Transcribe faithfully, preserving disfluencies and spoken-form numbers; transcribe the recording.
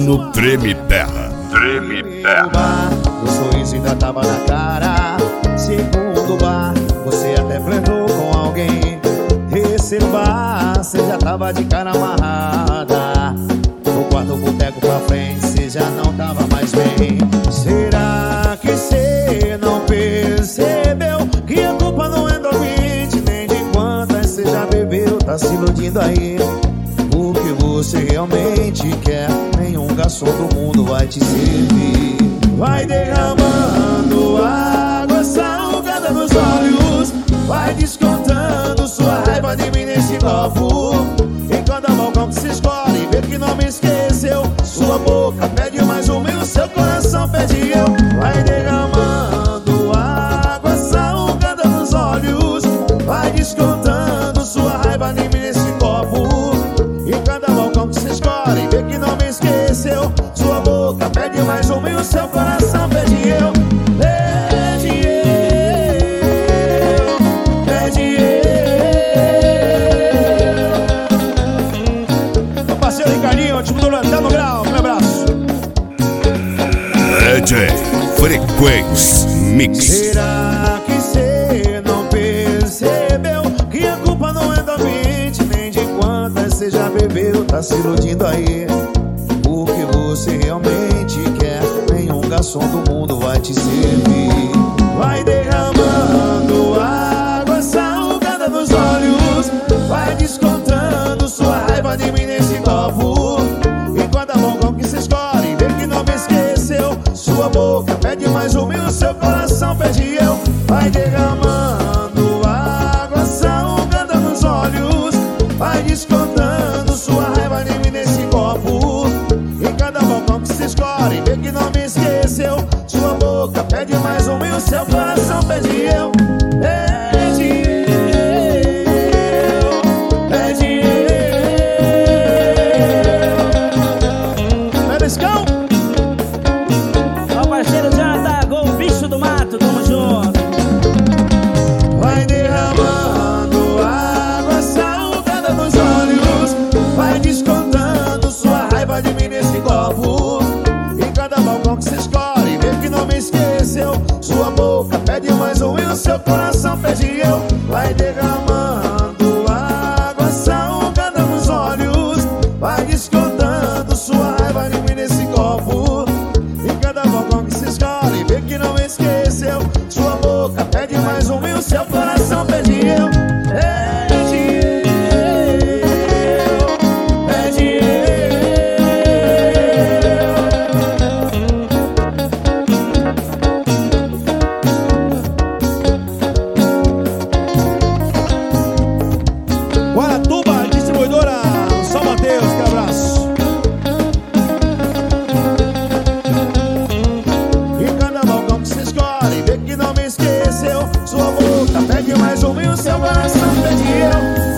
no Treme Terra. Treme Terra. O sorriso ainda tava na cara. Segundo bar, você até flertou com alguém. Terceiro bar, você já tava de cara amarrada. No quarto boteco pra frente, você já não tava mais bem. Será que você não percebeu que a culpa não é do ouvinte, nem de quantas você já bebeu? Tá se iludindo aí. O que você realmente quer, nenhum garçom do mundo vai te servir. Vai derramando água salgada nos olhos, vai descontando sua raiva de mim nesse copo. Em cada balcão que se escolhe, vê que não me esqueceu. Sua boca pede mais um e o seu coração pede eu. Vai derramando água salgada nos olhos, vai descontando sua raiva de mim nesse copo. Em cada balcão que se escolhe, vê que não me esqueceu. Sua boca pede mais um e o seu coração pede eu. Pede eu, pede eu. Meu parceiro Ricardinho, time do Lantão no Grau, um abraço. D J Frequência Mix. Será que cê não percebeu que a culpa não é do ouvinte, nem de quantas cê já bebeu? Tá se iludindo aí. O que você realmente quer, nenhum garçom do mundo vai te servir. Vai derramando água salgada nos olhos, vai descontando sua raiva de mim nesse copo. Enquanto a balcão que se escolhe, vê que não me esqueceu. Sua boca pede mais um e o seu coração pede eu. Vai derramando água salgada nos olhos, vai descontando sua raiva de mim nesse copo. Em cada balcão que se escolhe, vê que não me esqueceu. Sua boca pede mais um e o seu coração pede eu. Pede eu, pede eu. Beliscão, ó parceiro Janta, gol bicho do mato, tamo junto. vai derramando água salgada nos olhos, vai descontando sua raiva de mim nesse copo. Em cada balcão que se escolhe, vê que não me esqueceu. Sua boca pede mais um e o seu coração pede eu. Vai derramando água salgada nos olhos, vai descontando sua raiva de mim nesse copo. Em cada balcão que se escolhe, vê que não me esqueceu. Sua boca pede mais um e o seu coração pede eu. Pede eu, pede eu. Guaratuba, distribuidora São Mateus, que abraço. Em cada balcão que se escolhe, vê que não me esqueceu. Sua boca pede mais um e o seu coração pede eu.